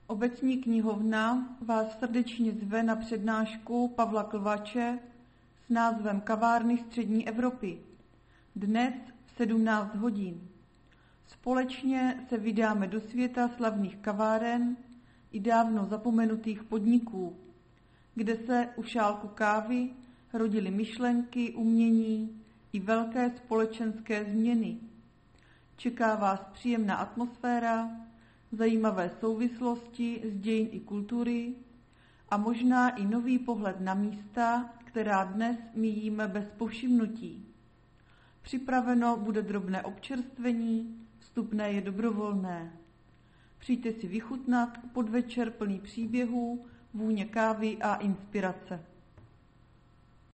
Obecní knihovna vás srdečně zve na přednášku Pavla Klvače s názvem Kavárny střední Evropy. Dnes v 17 hodin. Společně se vydáme do světa slavných kaváren i dávno zapomenutých podniků, kde se u šálku kávy rodily myšlenky, umění i velké společenské změny. Čeká vás příjemná atmosféra, zajímavé souvislosti z dějin i kultury a možná i nový pohled na místa, která dnes míjíme bez povšimnutí. Připraveno bude drobné občerstvení, vstupné je dobrovolné. Přijďte si vychutnat podvečer plný příběhů, vůně kávy a inspirace.